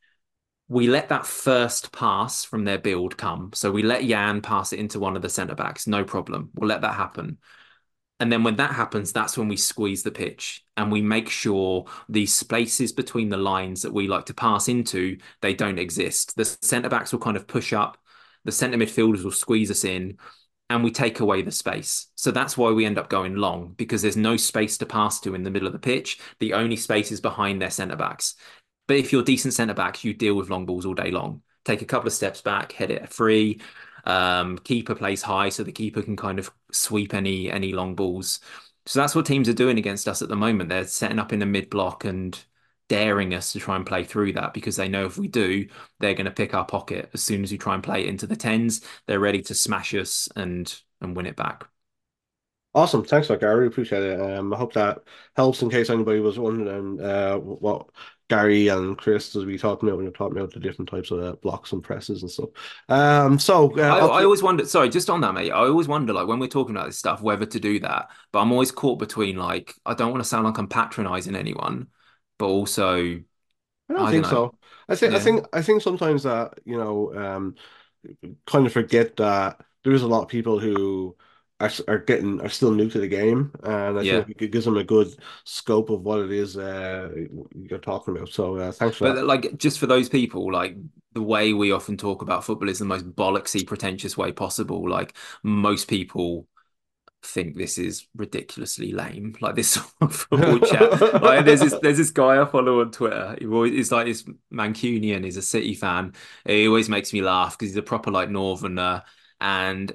we let that first pass from their build come. So we let Jan pass it into one of the centre backs. No problem. We'll let that happen. And then when that happens, that's when we squeeze the pitch and we make sure these spaces between the lines that we like to pass into, they don't exist. The centre backs will kind of push up, the centre midfielders will squeeze us in, and we take away the space. So that's why we end up going long, because there's no space to pass to in the middle of the pitch. The only space is behind their centre backs. But if you're decent centre backs, you deal with long balls all day long. Take a couple of steps back, head it free. Um, keeper plays high, so the keeper can kind of sweep any any long balls. So that's what teams are doing against us at the moment. They're setting up in the mid block and daring us to try and play through that because they know if we do, they're going to pick our pocket as soon as we try and play it into the tens. They're ready to smash us and and win it back. Awesome. Thanks, Doc. I really appreciate it. Um, I hope that helps in case anybody was wondering uh, what Gary and Chris will be talking about when they're talking about the different types of uh, blocks and presses and stuff. Um, so uh, I, I'll I t always wonder, sorry, just on that, mate. I always wonder, like, when we're talking about this stuff, whether to do that. But I'm always caught between, like, I don't want to sound like I'm patronizing anyone, but also, I don't I don't think know. so. I think I Yeah. think I think sometimes that, you know, um, kind of forget that there's a lot of people who are are getting are still new to the game, and I Yeah. think it gives them a good scope of what it is uh, you're talking about. So uh, thanks for that. But like just for those people, like the way we often talk about football is the most bollocksy, pretentious way possible. Like most people think this is ridiculously lame. Like this sort of football chat. Like there's this there's this guy I follow on Twitter. He always is like this Mancunian. He's a City fan. He always makes me laugh because he's a proper like Northerner. And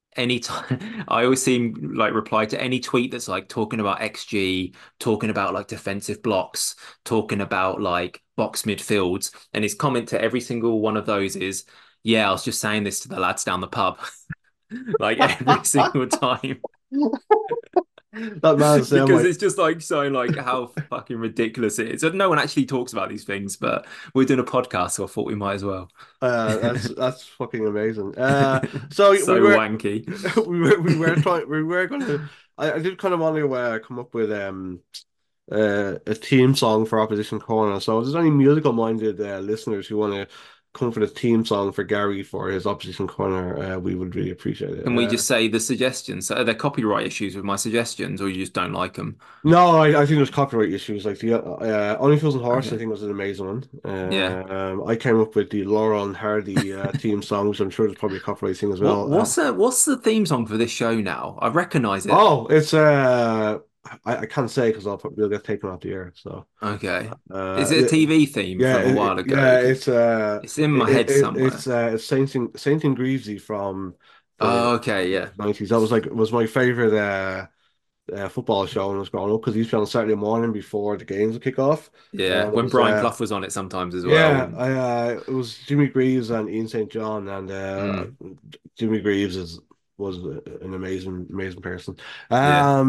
anytime I always see him like reply to any tweet that's like talking about X G, talking about like defensive blocks, talking about like box midfields, and his comment to every single one of those is, "Yeah, I was just saying this to the lads down the pub," like every single time. That man sound Because like it's just like so like how fucking ridiculous it is. And no one actually talks about these things, but we're doing a podcast, so I thought we might as well. uh, that's that's fucking amazing. Uh, so we So were wanky. we were we were trying we were gonna I, I did kind of want to uh, come up with um uh, a theme song for Opposition Corner. So if there's any musical minded uh, listeners who want to come for the theme song for Gary for his Opposition Corner, uh, we would really appreciate it. Can we Uh, just say the suggestions? So are there copyright issues with my suggestions, or you just don't like them? no, I, I think there's copyright issues. Like the uh, Only Fools and Horse, I Okay. think was an amazing one. Yeah. Um, I came up with the Laurel and Hardy uh, theme song, which I'm sure there's probably a copyright thing as What well. Uh, what's the what's the theme song for this show now? I recognize it. oh, it's uh, I, I can't say because I'll probably get taken off the air. So Okay. Is uh, it a T V theme yeah, from a it, while it- ago? yeah, 'Cause it's uh, it's in my it, head it somewhere. it's uh, it's Saint and Saint and Greavesy from the Oh, okay, yeah. nineties. That was like was my favorite uh, uh football show when I was growing up because he used to be on Saturday morning before the games would kick off, Yeah. and it When was Brian uh, Clough was on it sometimes as well. yeah, And I uh, it was Jimmy Greaves and Ian Saint John, and uh, mm, Jimmy Greaves is was an amazing amazing person. yeah. Um,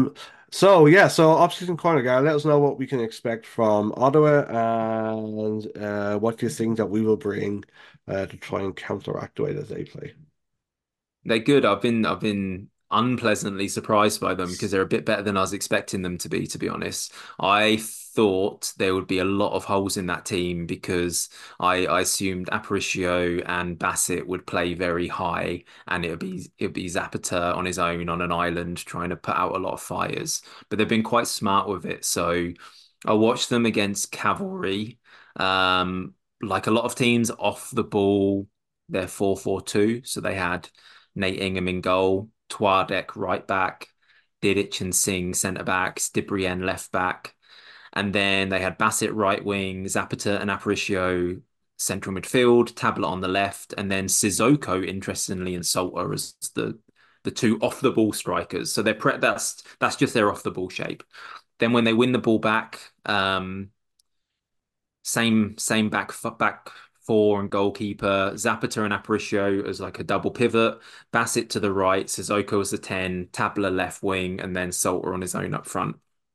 So yeah, so off-season corner guy, let us know what we can expect from Ottawa and uh, what do you think that we will bring uh, to try and counteract the way that they play. They're good. I've been I've been unpleasantly surprised by them because they're a bit better than I was expecting them to be, to be honest. I thought there would be a lot of holes in that team because I, I assumed Aparicio and Bassett would play very high and it would be it would be Zapata on his own on an island trying to put out a lot of fires. But they've been quite smart with it. So I watched them against Cavalry. Um, like a lot of teams off the ball, they're four four two. So they had Nate Ingham in goal, Twadek right back, Didic and Singh centre backs, Dibrien left back, and then they had Bassett right wing, Zapata and Aparicio central midfield, Tabla on the left, and then Sissoko, interestingly, and Salter as the the two off the ball strikers. So they're pre that's that's just their off the ball shape. Then when they win the ball back, um, same same back back four and goalkeeper. Zapata and Aparicio as like a double pivot. Bassett to the right. Sissoko as a ten. Tabla left wing, and then Salter on his own up front.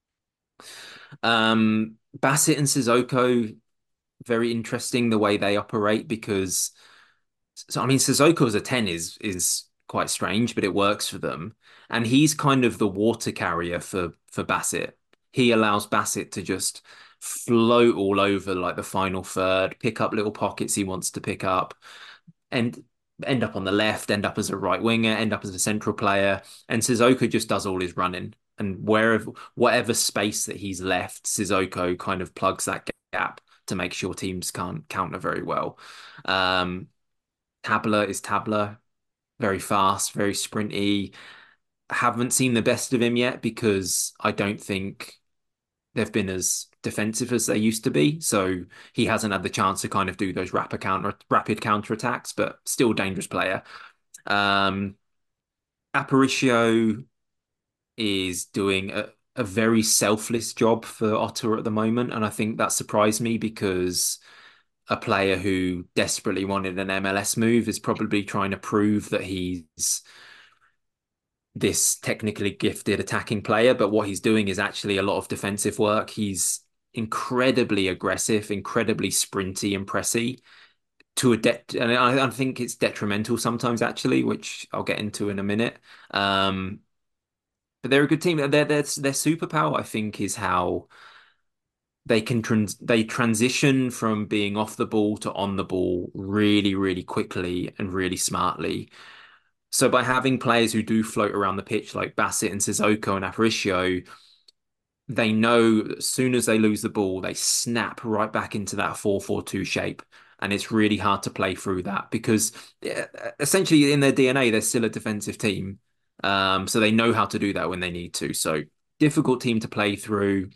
Um, Bassett and Sissoko, very interesting the way they operate because so I mean Sissoko as a ten is is quite strange, but it works for them. And he's kind of the water carrier for for Bassett. He allows Bassett to just float all over like the final third, pick up little pockets he wants to pick up, and end up on the left, end up as a right winger, end up as a central player. And Sissoko just does all his running. And wherever whatever space that he's left, Sissoko kind of plugs that gap to make sure teams can't counter very well. Um, Tabla is Tabla, very fast, very sprinty. Haven't seen the best of him yet because I don't think they've been as defensive as they used to be. So he hasn't had the chance to kind of do those rapid counter rapid counter attacks, but still dangerous player. Um, Aparicio is doing a, a very selfless job for Ottawa at the moment, and I think that surprised me because a player who desperately wanted an M L S move is probably trying to prove that he's this technically gifted attacking player, but what he's doing is actually a lot of defensive work. He's incredibly aggressive, incredibly sprinty and pressy to a det, and I, I think it's detrimental sometimes actually, which I'll get into in a minute. Um, but they're a good team. Their their their superpower, I think, is how they can trans they transition from being off the ball to on the ball really, really quickly and really smartly. So by having players who do float around the pitch like Bassett and Sissoko and Aparicio, they know as soon as they lose the ball, they snap right back into that four four two shape. And it's really hard to play through that because yeah, essentially in their D N A, they're still a defensive team. Um, so they know how to do that when they need to. So difficult team to play through.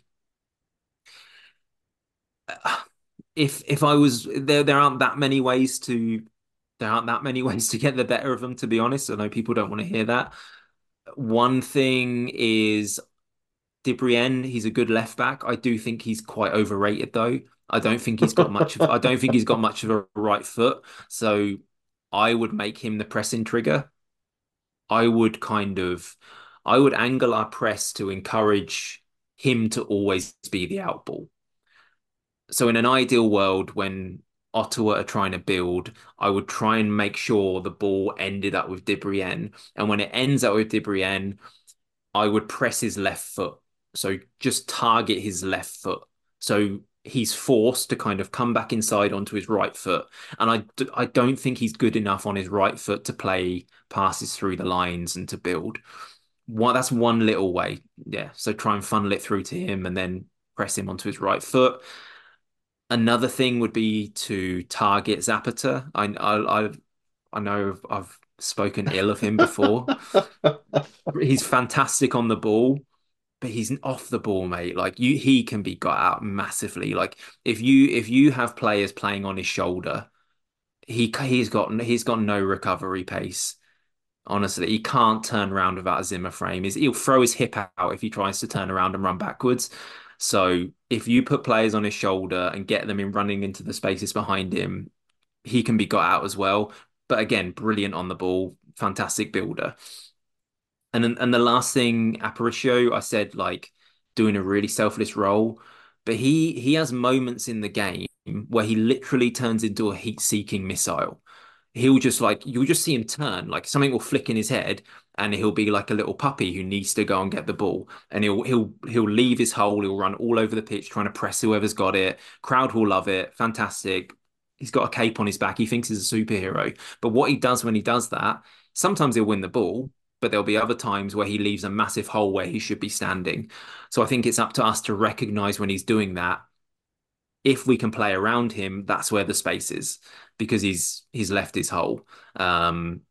If if I was there, there aren't that many ways to there aren't that many ways to get the better of them, to be honest. I know people don't want to hear that. One thing is Dibrien, he's a good left back. I do think he's quite overrated though. I don't think he's got much of I don't think he's got much of a right foot. So I would make him the pressing trigger. I would kind of I would angle our press to encourage him to always be the outball. So in an ideal world, when Ottawa are trying to build, I would try and make sure the ball ended up with Dibrien. And when it ends up with Dibrien, I would press his left foot. So just target his left foot. So he's forced to kind of come back inside onto his right foot. And I, I don't think he's good enough on his right foot to play passes through the lines and to build. One, that's one little way. Yeah. So try and funnel it through to him and then press him onto his right foot. Another thing would be to target Zapata. I I I, I know I've, I've spoken ill of him before. He's fantastic on the ball, but he's off the ball, mate. Like you, he can be got out massively. Like if you if you have players playing on his shoulder, he he's got he's got no recovery pace. Honestly, he can't turn around without a Zimmer frame. He's, he'll throw his hip out if he tries to turn around and run backwards. So if you put players on his shoulder and get them in running into the spaces behind him, he can be got out as well. But again, brilliant on the ball, fantastic builder. And then, and the last thing, Aparicio, I said like doing a really selfless role, but he he has moments in the game where he literally turns into a heat-seeking missile. He'll just like you'll just see him turn, like something will flick in his head, and he'll be like a little puppy who needs to go and get the ball. And he'll he'll he'll leave his hole, he'll run all over the pitch trying to press whoever's got it. Crowd will love it. Fantastic. He's got a cape on his back. He thinks he's a superhero. But what he does when he does that, sometimes he'll win the ball, but there'll be other times where he leaves a massive hole where he should be standing. So I think it's up to us to recognize when he's doing that. If we can play around him, that's where the space is because he's he's left his hole. Um,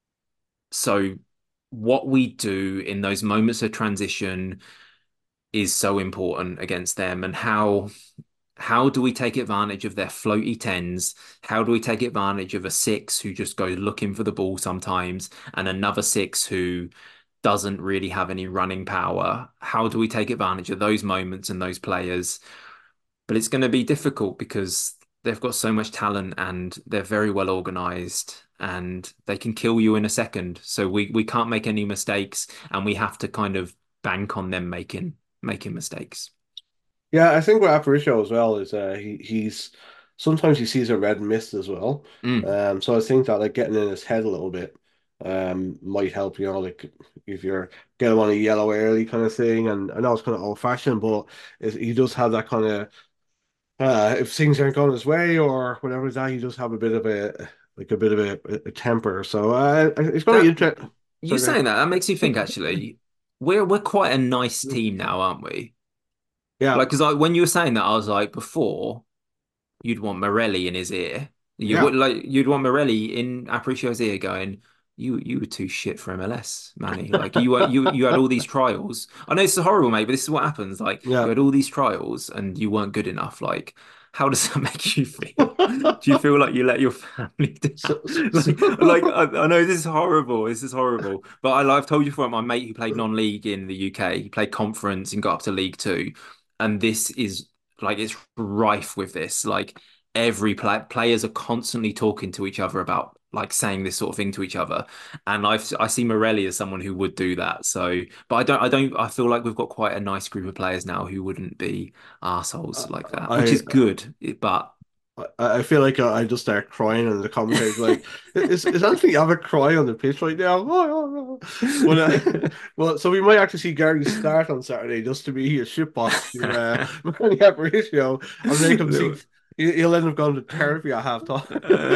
so what we do in those moments of transition is so important against them, and how how do we take advantage of their floaty tens? How do we take advantage of a six who just goes looking for the ball sometimes and another six who doesn't really have any running power? How do we take advantage of those moments and those players? But it's going to be difficult because they've got so much talent and they're very well organized and they can kill you in a second. So we we can't make any mistakes and we have to kind of bank on them making making mistakes. Yeah, I think with Aparicio as well is uh, he he's sometimes he sees a red mist as well. Mm. Um, so I think that like getting in his head a little bit um might help, you know, like if you're get him on a yellow early kind of thing. And I know it's kind of old fashioned, but it, he does have that kind of uh if things aren't going his way or whatever it's that, he does have a bit of a like a bit of a, a temper. So uh, it's going to be That interesting. you Sorry, saying that, that makes me think actually, we're we're quite a nice go team now, aren't we? yeah, Like, because I, when you were saying that, I was like, before you'd want Morelli in his ear. You yeah. would like you'd want Morelli in Apricio's ear going, You you were too shit for M L S, Manny. Like you were you you had all these trials. I know this is horrible, mate, but this is what happens. Like you Yeah. had all these trials and you weren't good enough. Like, how does that make you feel? Do you feel like you let your family down? So, so, Like, like so I, I know this is horrible. This is horrible. But I, I've told you before, my mate who played non-league in the U K, he played conference and got up to League Two. And this is like it's rife with this. Like every play players are constantly talking to each other about like saying this sort of thing to each other. And I've I see Morelli as someone who would do that. So, but I don't I don't I feel like we've got quite a nice group of players now who wouldn't be assholes like that, which I is good. But I, I feel like I, I just start crying and the commentator's like, is, is Anthony ever crying on the pitch right now? But, uh, well, so we might actually see Gary start on Saturday just to be a shitbox to uh, Manny Aparicio and make him think he- he'll end up going to therapy at half time.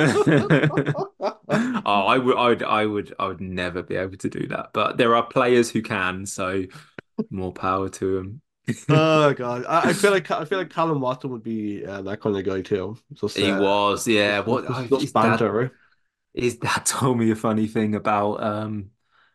Oh, I would, I would, I would, I would never be able to do that. But there are players who can, so more power to them. Oh God, I, I feel like I feel like Callum Watson would be uh, that kind of guy too. Just He uh, was, yeah. just, What oh, just just his dad? banter, right? His dad told me a funny thing about um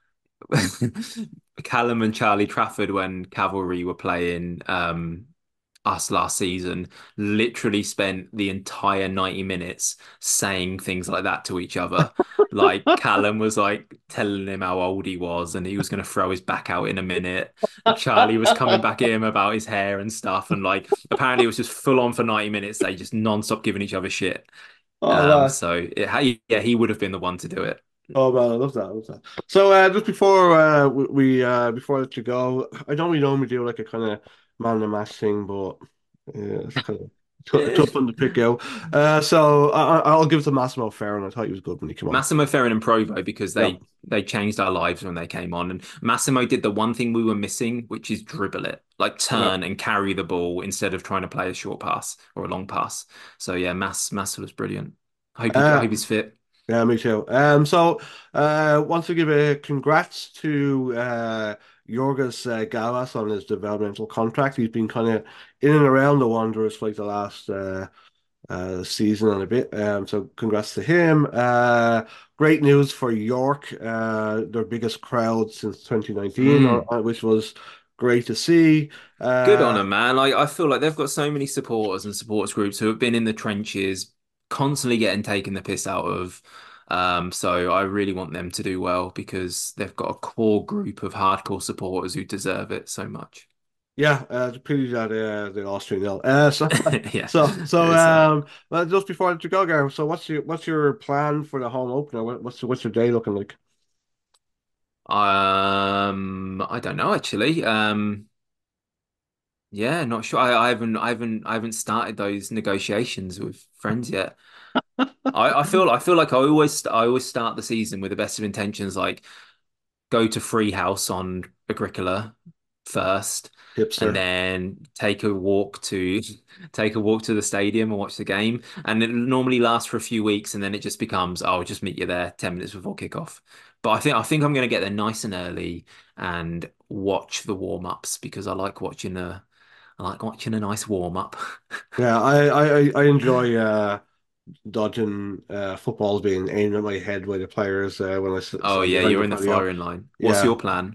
Callum and Charlie Trafford when Cavalry were playing um us last season. Literally spent the entire ninety minutes saying things like that to each other. Like Callum was like telling him how old he was and he was going to throw his back out in a minute. And Charlie was coming back at him about his hair and stuff. And like apparently it was just full on for ninety minutes. They just non-stop giving each other shit. Oh Um, man. so it, yeah, he would have been the one to do it. Oh man, I love that. I love that. So uh, just before uh, we, we uh, before I let you go, I know we normally do like a kind of man of the match thing, but yeah, it's kind of t Eh. tough one to pick out. Uh, so I, I- I'll give it to Massimo Ferran. I thought he was good when he came on. Massimo Ferrin and Provo because Yeah, they they changed our lives when they came on. And Massimo did the one thing we were missing, which is dribble it, like yeah, turn and carry the ball instead of trying to play a short pass or a long pass. So yeah, Mass Mass was brilliant. I hope he I uh, hope he's fit. yeah. Me too. Um, so uh, want to give a congrats to uh Yorgos uh, Gavas on his developmental contract. He's been kind of in and around the Wanderers for like the last uh uh, season and a bit. Um, so congrats to him. Uh, great news for York, uh, their biggest crowd since twenty nineteen, or, Mm. uh, which was great to see. Good on Uh, them, man. Like I feel like they've got so many supporters and supporters groups who have been in the trenches, constantly getting taken the piss out of. Um, so I really want them to do well because they've got a core group of hardcore supporters who deserve it so much. yeah, uh, it's a pity that uh, they lost three nil. Uh, so, Yeah, so, so, it's sad. um, well, just before I let you go, Gary, so what's your what's your plan for the home opener? What, what's what's your day looking like? Um, I don't know actually. Um, yeah, not sure. I, I haven't, I haven't, I haven't started those negotiations with friends yet. I, I feel, I feel like I always, I always start the season with the best of intentions, like go to Free House on Agricola first, and Hipster. then take a walk to take a walk to the stadium and watch the game. And it normally lasts for a few weeks, and then it just becomes, oh, I'll just meet you there ten minutes before kickoff. But I think I think I'm going to get there nice and early and watch the warm-ups because I like watching a I like watching a nice warm-up. Yeah, I I I enjoy uh dodging uh footballs being aimed at my head by the players uh, when I s- Oh stand yeah, behind you're the in the patio. firing line. What's Yeah. your plan?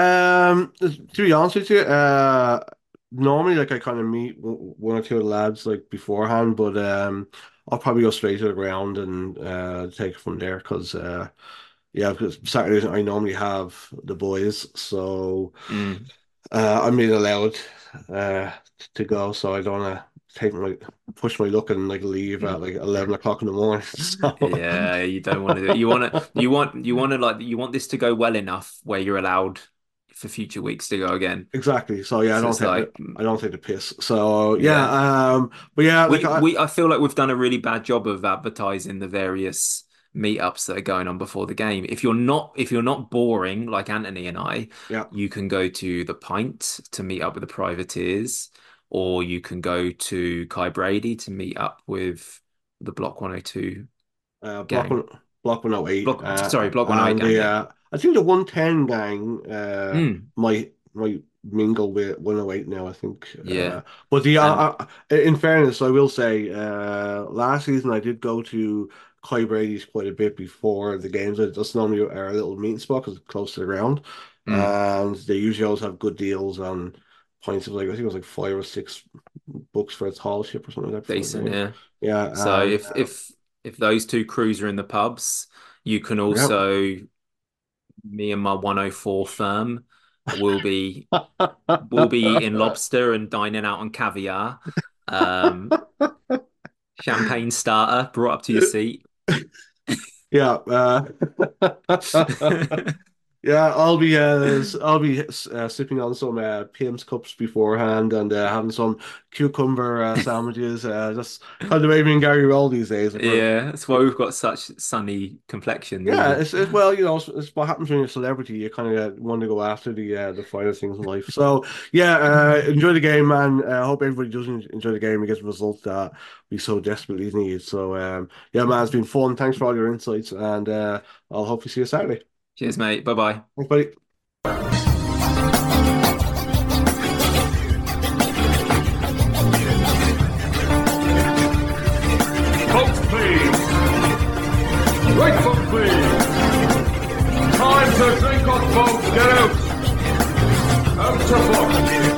Um, to be honest with you, uh, normally like I kind of meet w- one or two of the lads like beforehand, but um, I'll probably go straight to the ground and uh take it from there because uh yeah, because Saturdays I normally have the boys, so Mm. uh I'm being allowed uh to go, so I don't want to take my push my luck and like leave at like eleven o'clock in the morning. So Yeah, you don't want to do it. You want to, you want, you want to like, you want this to go well enough where you're allowed for future weeks to go again. exactly. So yeah, I So don't it's take like, I don't take the piss. So yeah, yeah, um, but yeah, like we, I we, I feel like we've done a really bad job of advertising the various meetups that are going on before the game. If you're not, if you're not boring like Anthony and I, yeah, you can go to the Pint to meet up with the Privateers, or you can go to Kai Brady to meet up with the Block one oh two uh, block one gang. block one oh eight, Block, uh, sorry, Block one oh eight and gang, the yeah. uh, I think the one ten gang uh Mm, might might mingle with one oh eight now. I think, uh, yeah. but the uh, And uh, in fairness, I will say, uh, last season I did go to Kai Brady's quite a bit before the games. That's normally our little meeting spot because it's close to the ground, mm, and they usually always have good deals on points of like I think it was like five or six bucks for a tall ship or something like that before the decent, game. yeah. Yeah, So and if if if those two crews are in the pubs, you can yeah. also me and my one oh four firm will be will be eating lobster and dining out on caviar. Um, champagne starter brought up to your seat. Yeah, uh, yeah. I'll be uh, s- I'll be uh, sipping on some uh, Pimm's cups beforehand and uh, having some cucumber uh, sandwiches. Uh, just kind of maybe Gary roll these days. Like we're, Yeah, that's why we've got such sunny complexions, yeah, isn't it? it's, it's well, you know, it's, it's what happens when you're a celebrity. You kind of want to go after the uh, the finer things in life. So yeah, uh, enjoy the game, man. I uh, hope everybody does en- enjoy the game and gets the result that we so desperately need. So um, yeah, man, it's been fun. Thanks for all your insights, and uh, I'll hopefully see you Saturday. Cheers, mate. Bye bye. Thanks, buddy. Folks, please. Right foot, please. Time to drink up, folks. Get out. Out to book.